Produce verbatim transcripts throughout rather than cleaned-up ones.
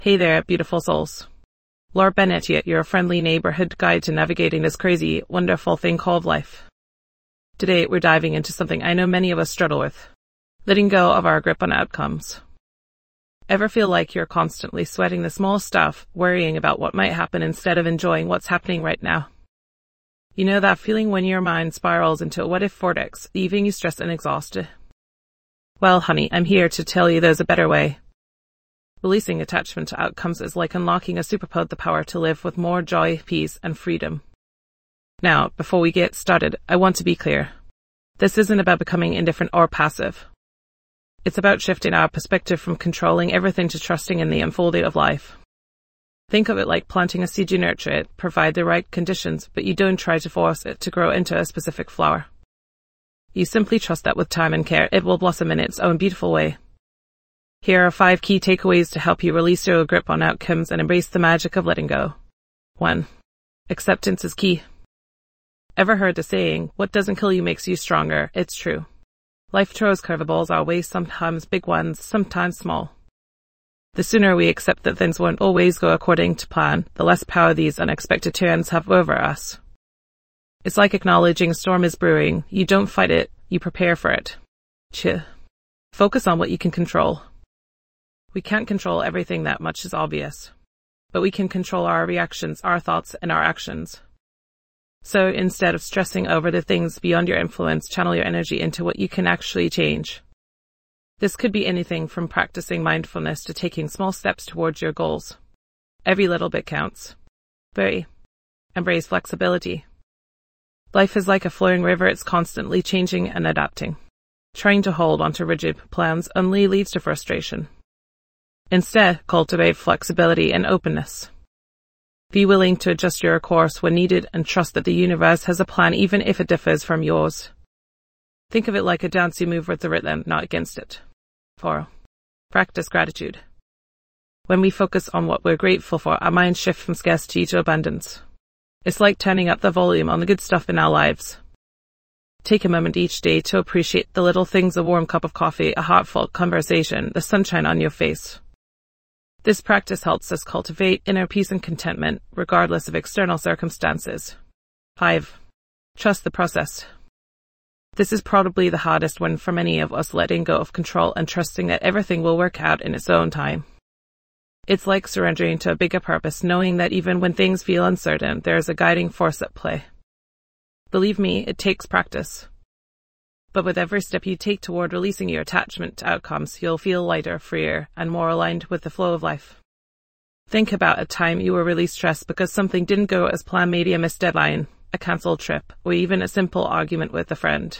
Hey there, beautiful souls. Laura Bennett here, your friendly neighborhood guide to navigating this crazy, wonderful thing called life. Today, we're diving into something I know many of us struggle with: letting go of our grip on outcomes. Ever feel like you're constantly sweating the small stuff, worrying about what might happen instead of enjoying what's happening right now? You know that feeling when your mind spirals into a what-if vortex, leaving you stressed and exhausted? Well, honey, I'm here to tell you there's a better way. Releasing attachment to outcomes is like unlocking a superpower, the power to live with more joy, peace, and freedom. Now, before we get started, I want to be clear. This isn't about becoming indifferent or passive. It's about shifting our perspective from controlling everything to trusting in the unfolding of life. Think of it like planting a seed. You nurture it, provide the right conditions, but you don't try to force it to grow into a specific flower. You simply trust that with time and care, it will blossom in its own beautiful way. Here are five key takeaways to help you release your grip on outcomes and embrace the magic of letting go. one. Acceptance is key. Ever heard the saying, what doesn't kill you makes you stronger? It's true. Life throws curveballs our way, sometimes big ones, sometimes small. The sooner we accept that things won't always go according to plan, the less power these unexpected turns have over us. It's like acknowledging a storm is brewing. You don't fight it, you prepare for it. Chill. Focus on what you can control. We can't control everything, that much is obvious. But we can control our reactions, our thoughts, and our actions. So instead of stressing over the things beyond your influence, channel your energy into what you can actually change. This could be anything from practicing mindfulness to taking small steps towards your goals. Every little bit counts. three. Embrace flexibility. Life is like a flowing river, it's constantly changing and adapting. Trying to hold onto rigid plans only leads to frustration. Instead, cultivate flexibility and openness. Be willing to adjust your course when needed and trust that the universe has a plan even if it differs from yours. Think of it like a dance you move with the rhythm, not against it. four. Practice gratitude. When we focus on what we're grateful for, our minds shift from scarcity to abundance. It's like turning up the volume on the good stuff in our lives. Take a moment each day to appreciate the little things: a warm cup of coffee, a heartfelt conversation, the sunshine on your face. This practice helps us cultivate inner peace and contentment, regardless of external circumstances. five. Trust the process. This is probably the hardest one for many of us, letting go of control and trusting that everything will work out in its own time. It's like surrendering to a bigger purpose, knowing that even when things feel uncertain, there is a guiding force at play. Believe me, it takes practice. But with every step you take toward releasing your attachment to outcomes, you'll feel lighter, freer, and more aligned with the flow of life. Think about a time you were really stressed because something didn't go as planned, maybe a missed deadline, a cancelled trip, or even a simple argument with a friend.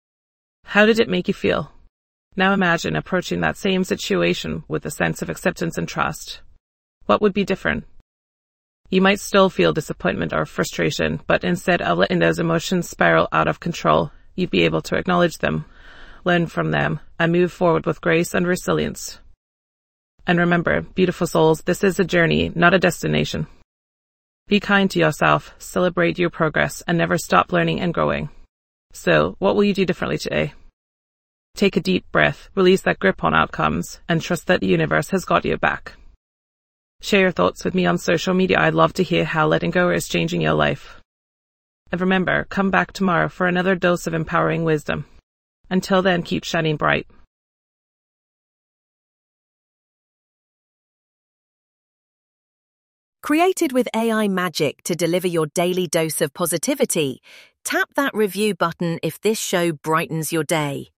How did it make you feel? Now imagine approaching that same situation with a sense of acceptance and trust. What would be different? You might still feel disappointment or frustration, but instead of letting those emotions spiral out of control, you'd be able to acknowledge them, learn from them, and move forward with grace and resilience. And remember, beautiful souls, this is a journey, not a destination. Be kind to yourself, celebrate your progress, and never stop learning and growing. So, what will you do differently today? Take a deep breath, release that grip on outcomes, and trust that the universe has got your back. Share your thoughts with me on social media. I'd love to hear how letting go is changing your life. And remember, come back tomorrow for another dose of empowering wisdom. Until then, keep shining bright. Created with A I magic to deliver your daily dose of positivity, tap that review button if this show brightens your day.